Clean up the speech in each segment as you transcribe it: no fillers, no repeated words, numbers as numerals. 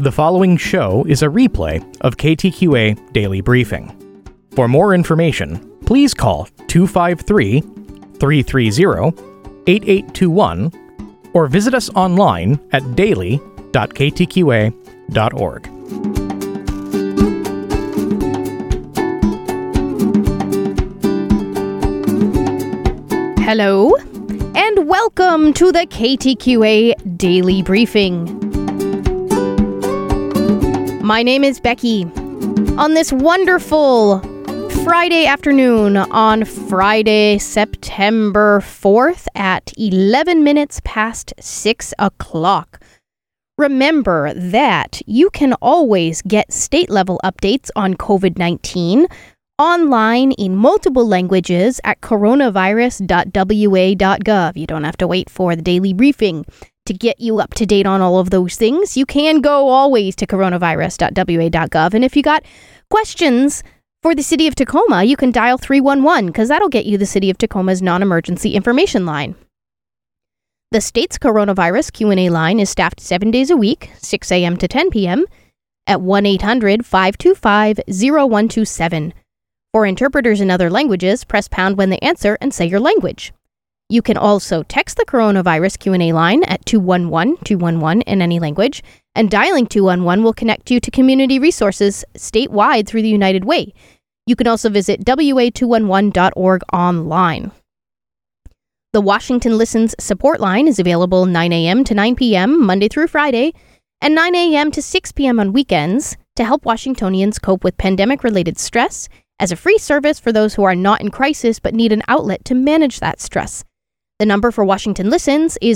The following show is a replay of KTQA Daily Briefing. For more information, please call 253-330-8821 or visit us online at daily.ktqa.org. Hello, and welcome to the KTQA Daily Briefing. My name is Becky. On this wonderful Friday afternoon, on Friday, September 4th at 11 minutes past 6 o'clock, remember that you can always get state-level updates on COVID-19 online in multiple languages at coronavirus.wa.gov. You don't have to wait for the daily briefing to get you up to date on all of those things. You can go always to coronavirus.wa.gov. And if you got questions for the City of Tacoma, you can dial 311 because that'll get you the City of Tacoma's non-emergency information line. The state's coronavirus Q&A line is staffed 7 days a week, 6 a.m. to 10 p.m. at 1-800-525-0127. For interpreters in other languages, press pound when they answer and say your language. You can also text the coronavirus Q&A line at 211-211 in any language, and dialing 211 will connect you to community resources statewide through the United Way. You can also visit wa211.org online. The Washington Listens support line is available 9 a.m. to 9 p.m. Monday through Friday, and 9 a.m. to 6 p.m. on weekends to help Washingtonians cope with pandemic-related stress as a free service for those who are not in crisis but need an outlet to manage that stress. The number for Washington Listens is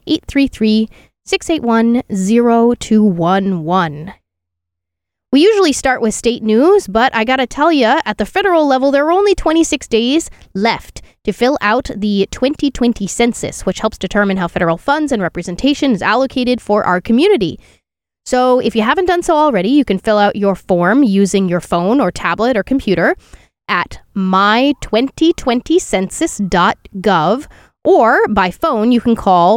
1-833-681-0211. We usually start with state news, but I gotta tell you, at the federal level, there are only 26 days left to fill out the 2020 census, which helps determine how federal funds and representation is allocated for our community. So if you haven't done so already, you can fill out your form using your phone or tablet or computer at my2020census.gov, or by phone, you can call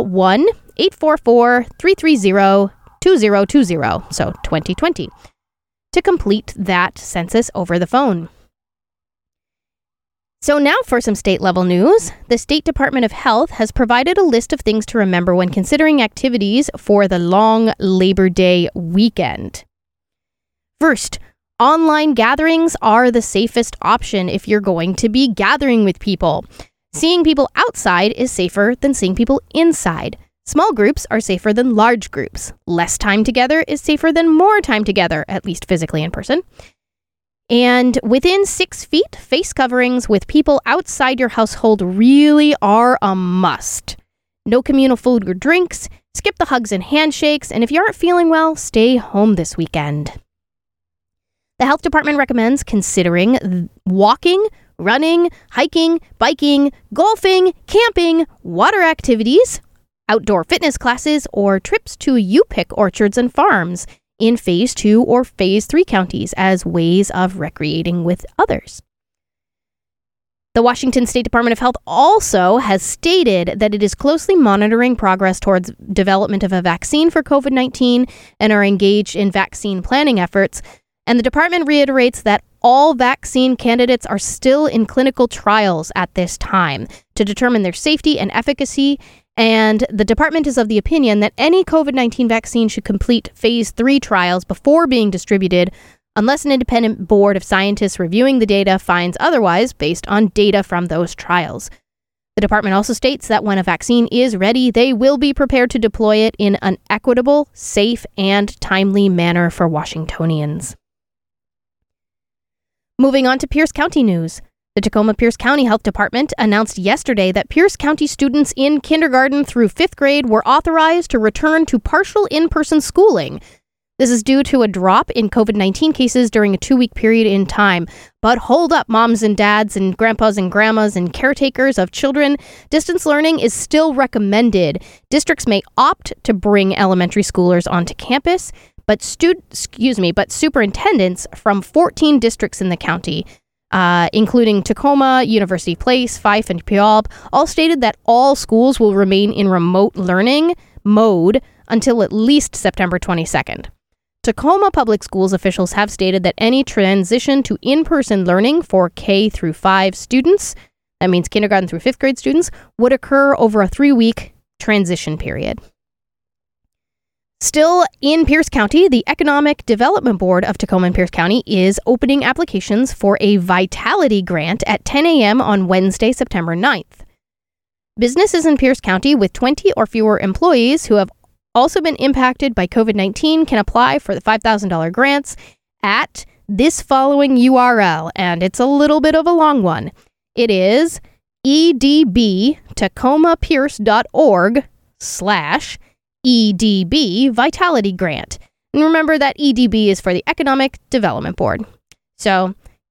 1-844-330-2020, so 2020, to complete that census over the phone. So now for some state-level news. The State Department of Health has provided a list of things to remember when considering activities for the long Labor Day weekend. First, online gatherings are the safest option if you're going to be gathering with people. Seeing people outside is safer than seeing people inside. Small groups are safer than large groups. Less time together is safer than more time together, at least physically in person. And within 6 feet, face coverings with people outside your household really are a must. No communal food or drinks, skip the hugs and handshakes, and if you aren't feeling well, stay home this weekend. The health department recommends considering walking, running, hiking, biking, golfing, camping, water activities, outdoor fitness classes, or trips to U-Pick orchards and farms in Phase 2 or Phase 3 counties as ways of recreating with others. The Washington State Department of Health also has stated that it is closely monitoring progress towards development of a vaccine for COVID-19 and are engaged in vaccine planning efforts. And the department reiterates that all vaccine candidates are still in clinical trials at this time to determine their safety and efficacy. And the department is of the opinion that any COVID-19 vaccine should complete Phase 3 trials before being distributed, unless an independent board of scientists reviewing the data finds otherwise based on data from those trials. The department also states that when a vaccine is ready, they will be prepared to deploy it in an equitable, safe, and timely manner for Washingtonians. Moving on to Pierce County news. The Tacoma-Pierce County Health Department announced yesterday that Pierce County students in kindergarten through 5th grade were authorized to return to partial in-person schooling. This is due to a drop in COVID-19 cases during a 2-week period in time. But hold up, moms and dads and grandpas and grandmas and caretakers of children. Distance learning is still recommended. Districts may opt to bring elementary schoolers onto campus, but superintendents from 14 districts in the county, including Tacoma, University Place, Fife, and Puyallup, all stated that all schools will remain in remote learning mode until at least September 22nd. Tacoma Public Schools officials have stated that any transition to in-person learning for K through 5 students, that means kindergarten through 5th grade students, would occur over a 3-week transition period. Still in Pierce County, the Economic Development Board of Tacoma and Pierce County is opening applications for a Vitality Grant at 10 a.m. on Wednesday, September 9th. Businesses in Pierce County with 20 or fewer employees who have also been impacted by COVID-19 can apply for the $5,000 grants at this following URL, and it's a little bit of a long one. It is edbtacomapierce.org/EDB Vitality Grant. And remember that EDB is for the Economic Development Board. So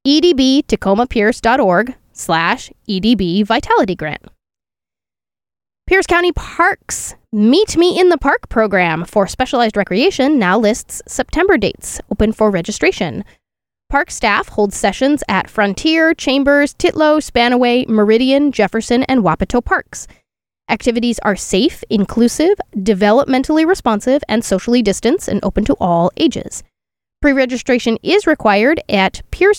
edbtacomapierce.org/EDB Vitality Grant. Pierce County Parks Meet Me in the Park program for specialized recreation now lists September dates, open for registration. Park staff holds sessions at Frontier, Chambers, Titlow, Spanaway, Meridian, Jefferson, and Wapato parks. Activities are safe, inclusive, developmentally responsive, and socially distanced and open to all ages. Pre-registration is required at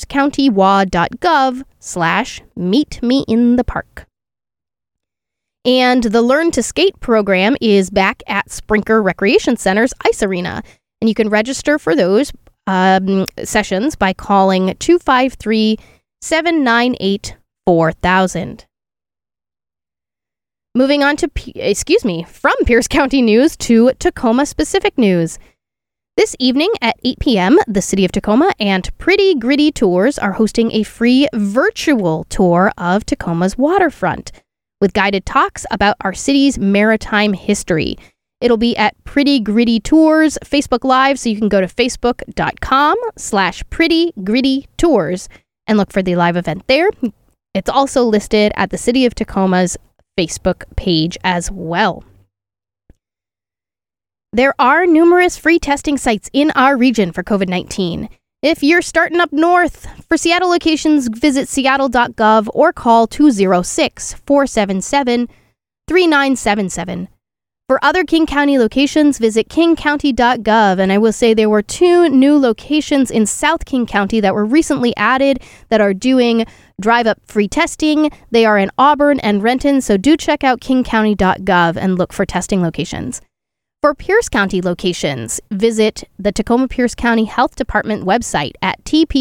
piercecountywa.gov/meetmeinthepark. And the Learn to Skate program is back at Sprinker Recreation Center's Ice Arena. And you can register for those sessions by calling 253-798-4000. Moving on to, from Pierce County news to Tacoma-specific news. This evening at 8 p.m., the City of Tacoma and Pretty Gritty Tours are hosting a free virtual tour of Tacoma's waterfront, with guided talks about our city's maritime history. It'll be at Pretty Gritty Tours Facebook Live, so you can go to facebook.com/prettygrittytours and look for the live event there. It's also listed at the City of Tacoma's Facebook page as well. There are numerous free testing sites in our region for COVID-19. If you're starting up north, for Seattle locations, visit seattle.gov or call 206-477-3977. For other King County locations, visit kingcounty.gov. And I will say there were 2 new locations in South King County that were recently added that are doing drive-up free testing. They are in Auburn and Renton, so do check out kingcounty.gov and look for testing locations. For Pierce County locations, visit the Tacoma Pierce County Health Department website at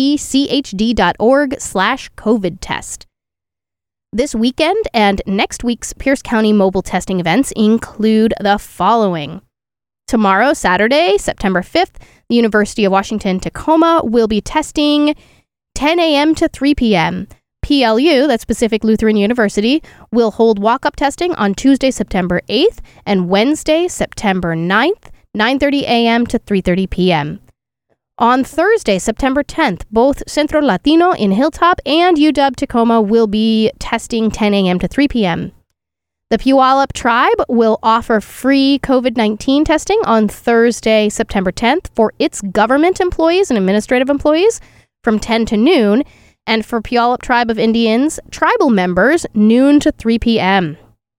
tpchd.org/COVID test. This weekend and next week's Pierce County mobile testing events include the following. Tomorrow, Saturday, September 5th, the University of Washington Tacoma will be testing 10 a.m. to 3 p.m. PLU, that's Pacific Lutheran University, will hold walk-up testing on Tuesday, September 8th and Wednesday, September 9th, 9:30 a.m. to 3:30 p.m. On Thursday, September 10th, both Centro Latino in Hilltop and UW Tacoma will be testing 10 a.m. to 3 p.m. The Puyallup Tribe will offer free COVID-19 testing on Thursday, September 10th for its government employees and administrative employees from 10 to noon, and for Puyallup Tribe of Indians tribal members, noon to 3 p.m.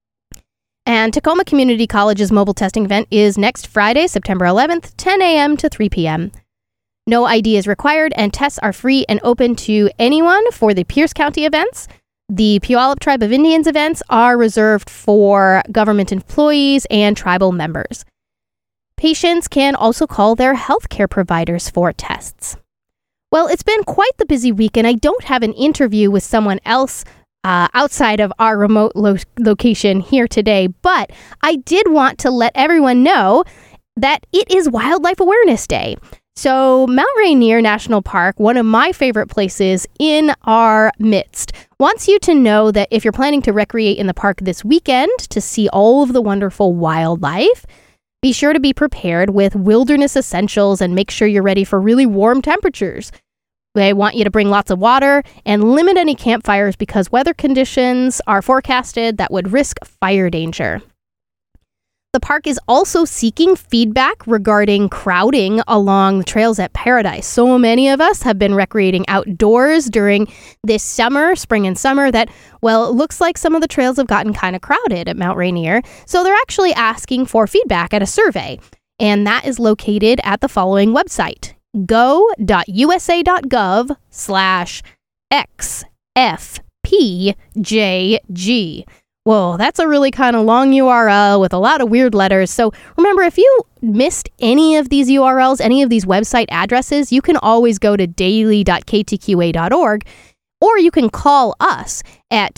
And Tacoma Community College's mobile testing event is next Friday, September 11th, 10 a.m. to 3 p.m. No ID is required, and tests are free and open to anyone for the Pierce County events. The Puyallup Tribe of Indians events are reserved for government employees and tribal members. Patients can also call their healthcare providers for tests. Well, it's been quite the busy week, and I don't have an interview with someone else outside of our remote location here today, but I did want to let everyone know that it is Wildlife Awareness Day. So Mount Rainier National Park, one of my favorite places in our midst, wants you to know that if you're planning to recreate in the park this weekend to see all of the wonderful wildlife, be sure to be prepared with wilderness essentials and make sure you're ready for really warm temperatures. They want you to bring lots of water and limit any campfires because weather conditions are forecasted that would risk fire danger. The park is also seeking feedback regarding crowding along the trails at Paradise. So many of us have been recreating outdoors during this summer, spring and summer, that, well, it looks like some of the trails have gotten kind of crowded at Mount Rainier. So they're actually asking for feedback at a survey. and that is located at the following website, go.usa.gov/XFPJG. Whoa, that's a really kind of long URL with a lot of weird letters. So remember, if you missed any of these URLs, any of these website addresses, you can always go to daily.ktqa.org, or you can call us at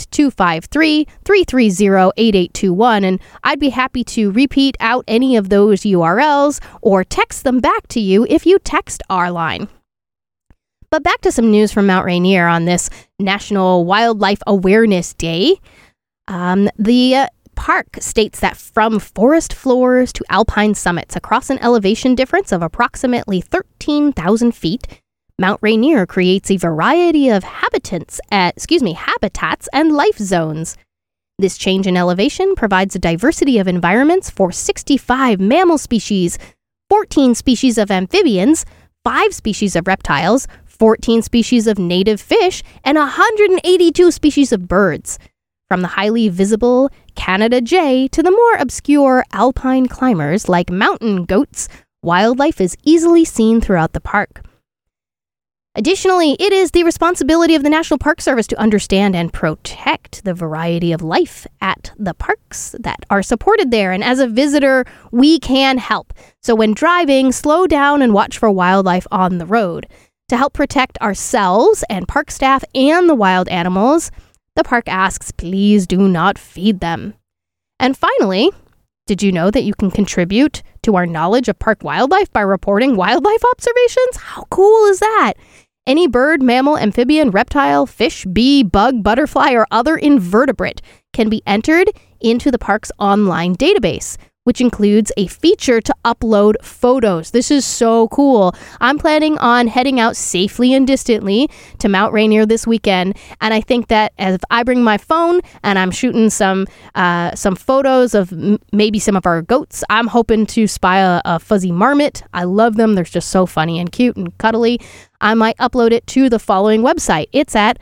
253-330-8821, and I'd be happy to repeat out any of those URLs or text them back to you if you text our line. But back to some news from Mount Rainier on this National Wildlife Awareness Day. The park states that from forest floors to alpine summits across an elevation difference of approximately 13,000 feet, Mount Rainier creates a variety of habitats and life zones. This change in elevation provides a diversity of environments for 65 mammal species, 14 species of amphibians, 5 species of reptiles, 14 species of native fish, and 182 species of birds. From the highly visible Canada jay to the more obscure alpine climbers like mountain goats, wildlife is easily seen throughout the park. Additionally, it is the responsibility of the National Park Service to understand and protect the variety of life at the parks that are supported there. And as a visitor, we can help. So when driving, slow down and watch for wildlife on the road. To help protect ourselves and park staff and the wild animals, the park asks, please do not feed them. And finally, did you know that you can contribute to our knowledge of park wildlife by reporting wildlife observations? How cool is that? Any bird, mammal, amphibian, reptile, fish, bee, bug, butterfly, or other invertebrate can be entered into the park's online database, which includes a feature to upload photos. This is so cool. I'm planning on heading out safely and distantly to Mount Rainier this weekend, and I think that if I bring my phone and I'm shooting some photos of maybe some of our goats, I'm hoping to spy a fuzzy marmot. I love them. They're just so funny and cute and cuddly. I might upload it to the following website. It's at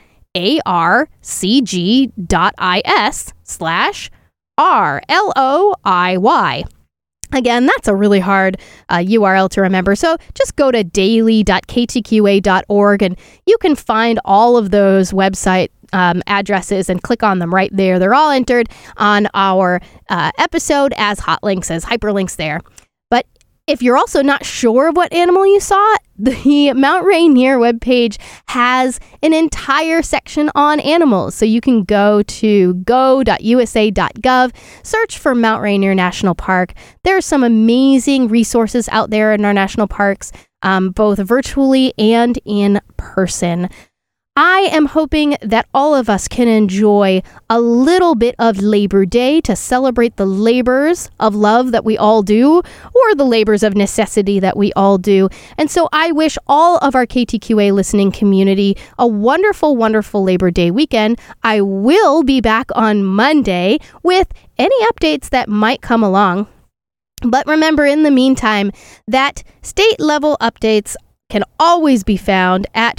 arcg.is/RLOIY. Again, that's a really hard URL to remember, so just go to daily.ktqa.org and you can find all of those website addresses and click on them right there. They're all entered on our episode as hot links, as hyperlinks there. But if you're also not sure of what animal you saw, the Mount Rainier webpage has an entire section on animals. So you can go to go.usa.gov, search for Mount Rainier National Park. There are some amazing resources out there in our national parks, both virtually and in person. I am hoping that all of us can enjoy a little bit of Labor Day to celebrate the labors of love that we all do, or the labors of necessity that we all do. And so I wish all of our KTQA listening community a wonderful, wonderful Labor Day weekend. I will be back on Monday with any updates that might come along. But remember, in the meantime, that state-level updates can always be found at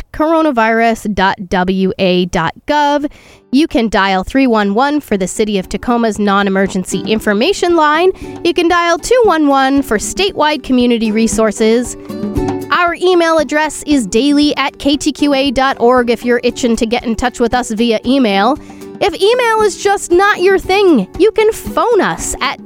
coronavirus.wa.gov. You can dial 311 for the City of Tacoma's non-emergency information line. You can dial 211 for statewide community resources. Our email address is daily@ktqa.org if you're itching to get in touch with us via email. If email is just not your thing, you can phone us at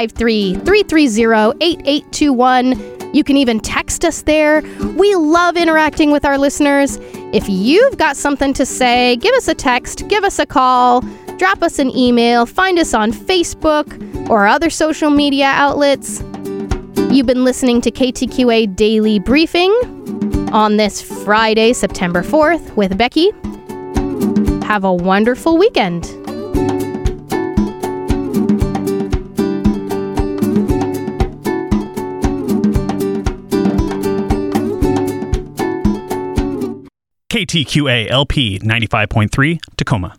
253-330-8821. You can even text us there. We love interacting with our listeners. If you've got something to say, give us a text, give us a call, drop us an email, find us on Facebook or other social media outlets. You've been listening to KTQA Daily Briefing on this Friday, September 4th with Becky. Have a wonderful weekend. KTQA LP 95.3 Tacoma.